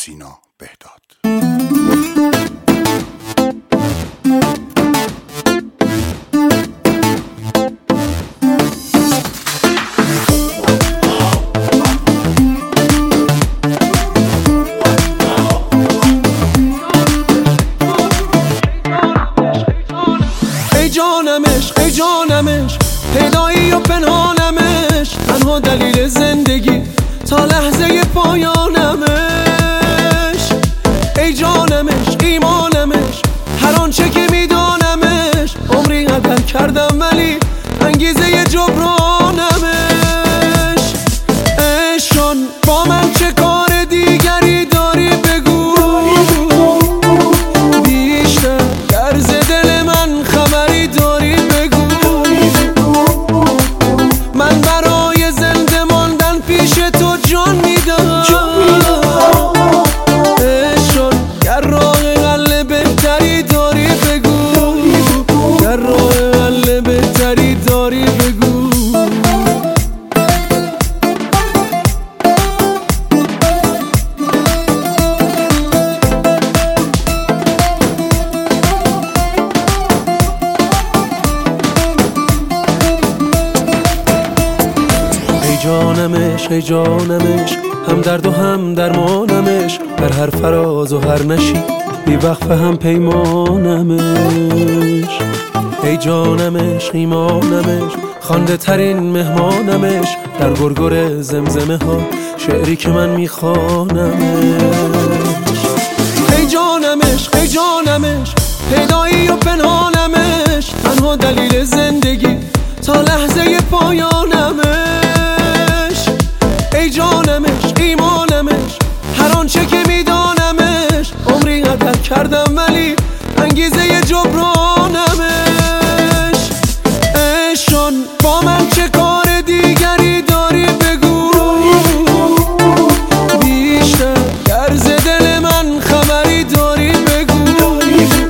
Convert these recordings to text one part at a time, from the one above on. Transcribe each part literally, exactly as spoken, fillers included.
سینا بهداد. ای جانمش ای جانمش پیدایی و پنهانمش، تنها دلیل زندگی تا لحظه پایانمش. ای جانمش ایمانمش هر آنچه که میدانمش، عمری قدر کردم ولی انگیزه جبرانمش. عشقان با من چه کار دیگری داری بگو، بیشتر درز دل من خبری داری بگو. من برای زنده ماندن پیش تو جان میدم. عشقان گر راه حل بهتری داری بگو، گر راه حل بهتری داری بگو. ای جانمش ای جانمش هم درد و هم درمانمش، در هر فراز و هر نشی بی وقف هم پیمانمش. ای جانمش ایمانمش خوانده ترین مهمانمش، در گرگر زمزمه ها شعری که من میخوانمش. ای جانمش ای جانمش پیدایی و پنهانمش، تنها دلیل زندگی تا لحظه پایانمش. ای جانمش ایمانمش هر آنچه که میدانمش، عمری قدر کردم ولی انگیزه جبرانمش. عشقان با من چه کار دیگری داری بگو، بیشتر درز دل من خبری داری بگو.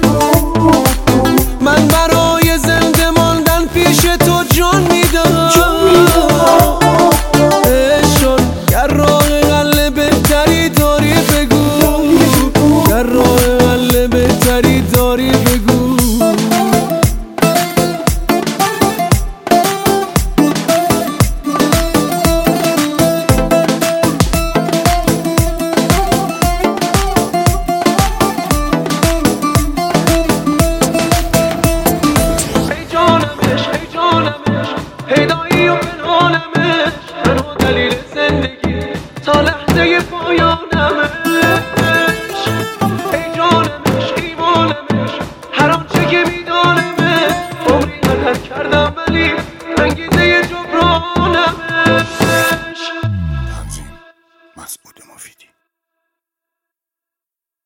من برای زنده ماندن پیش تو جان میدم. عشقان گر راه حل بهتری داری بگو، گر راه حل بهتری داری بگو. پیدایی و پنهانمش، تنها دلیل زندگی تا لحظه پایانمش. ای جانمش ایمانمش هر آنچه که میدانمش، عمری قدر کردم ولی انگیزه جبرانمش. تنظیم مسعود مفیدی.